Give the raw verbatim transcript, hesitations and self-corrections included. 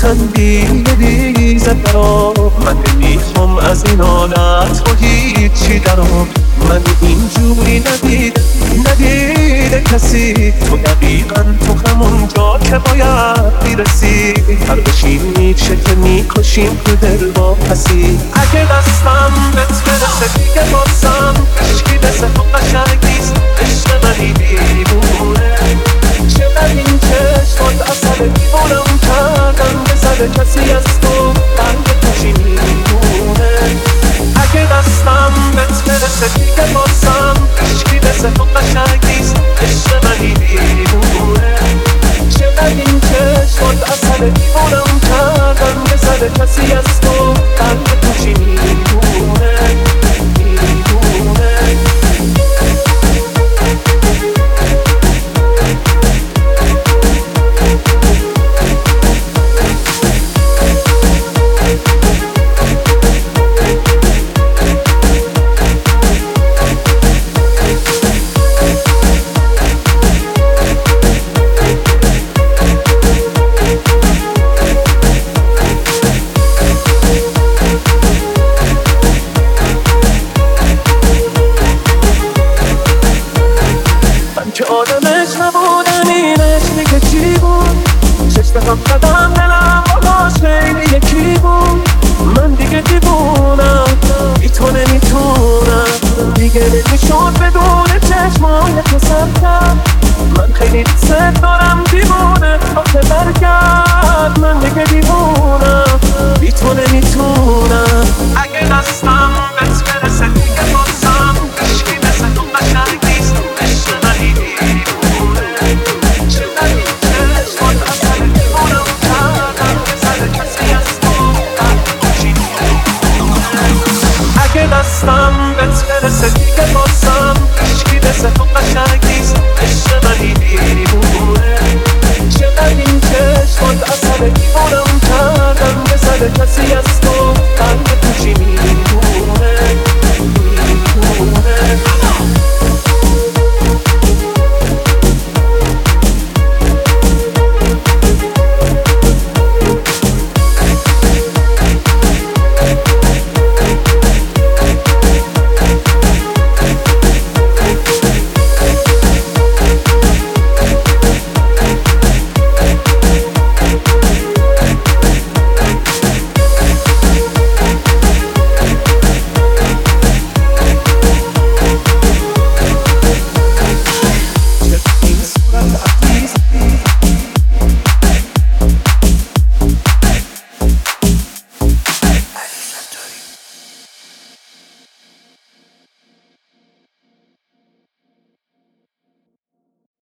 میخندی ریزت برام. من نمیخوام از این حالت با هیچی درام. من اینجوری ندید ندیده کسی، تو دقیقا تو همون جا که باید میرسی. هر بشین میشه که میکشیم تو دل با پسی. اگه دستم بهت برسه دیگه بازم عشقی مثل تو قشنگ نیست. عشق منی دیوونه، چقدر این چشمات اصل دیوونم کردن. بزده کسی از تو قلب توشی میمونه. اگه دستم بهت برسه دیگه بازم عشقی مثل تو قشنگ نیست. عشق منی دیوونه، چقدر این چشمات اصل دیوونم کردن. بزده کسی از تو قلب توشی میمونه میمونه. که آدمش نبودم اینش میگه چی بود. شش دفعه قدم دلم باهاش خیلی یکی بود. من دیگه دیوونم بی تو نمیتونم دیگه. نمیشد بدون چشمای تو سر کرد. من خیلی دوست دارم دیوونه آخه برگرد. من دیگه دیوونم بی تو نمیتونم. اگه دستم بهت برسه دیگه بازم عشقی مثل تو قشنگ نیست. عشق منی دیوونه، چقدر این چشمات اصل دیوونم کردن. بزده کسی از تو قلب توشی میمونه. اگه دستم بهت برسه دیگه بازم عشقی مثل تو قشنگ نیست. عشق منی دیوونه، چقدر این چشمات اصل دیوونم کردن. بزده کسی از تو قلب